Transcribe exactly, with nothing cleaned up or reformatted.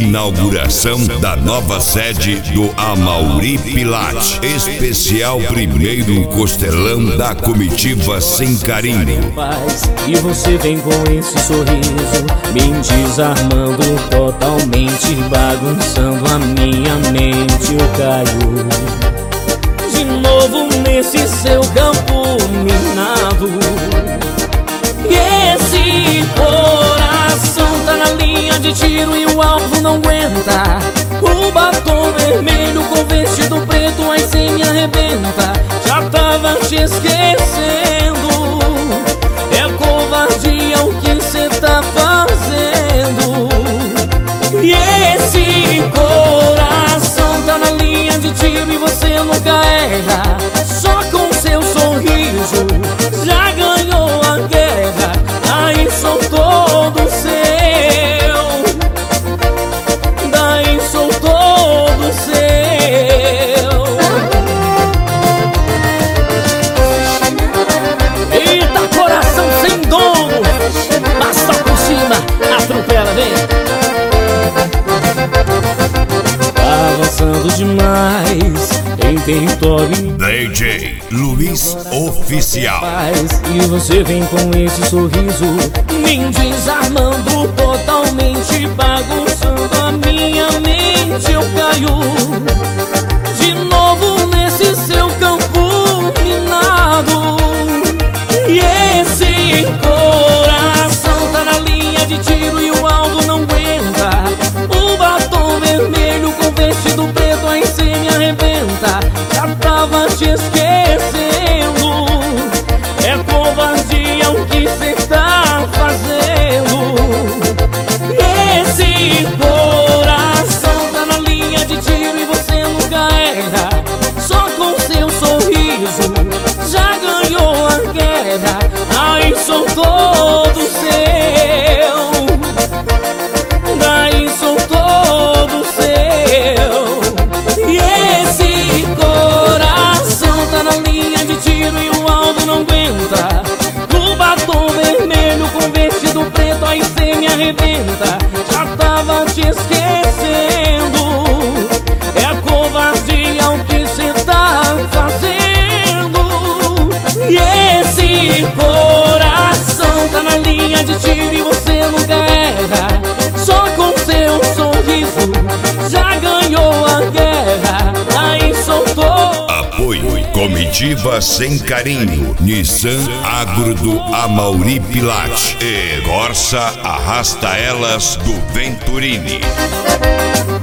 Inauguração da nova sede do Amaury Pilates. Especial primeiro costelão da comitiva Sem Carinho. E você vem com esse sorriso, me desarmando totalmente, bagunçando a minha mente. Eu caio de novo nesse seu campo minado. E esse coração tá na linha de tiro e o alvo não aguenta. O batom vermelho com vestido preto, aí cê me arrebenta. Já tava te esquecendo, é covardia o que cê tá fazendo. E esse coração tá na linha de tiro e você nunca erra. Só com seu sorriso já ganhou a guerra. Aí sou todo seu, daí sou todo seu. Eita, coração sem dono, passa por cima, atropela, vem. Avançando demais em território D J Luiz Oficial. E você vem com esse sorriso, me desarmando totalmente, bagunçando a minha mente. Eu caio de novo nesse seu campo minado. E esse coração tá na linha de tiro e o alvo não aguenta. O batom vermelho com vestido preto, aí cê me arrebenta. Já tava te esquecendo, é covardia o que cê tá fazendo. Esse coração tá na linha de tiro e você nunca erra. Só com seu sorriso já ganhou a guerra. Aí sou todo seu, daí sou todo seu. E esse coração tá na linha de tiro e o alvo não aguenta. O batom vermelho com vestido preto, aí cê me arrebenta. Já tava te esquecendo, é covardia o que cê tá fazendo. E esse coração tá na linha de tiro e você nunca erra. Só com seu sorriso já ganhou a guerra. Aí soltou. Apoio Comitiva Sem Carinho, Nissan Agro do Amaury Pilates e Corsa Arrasta Elas do Venturini.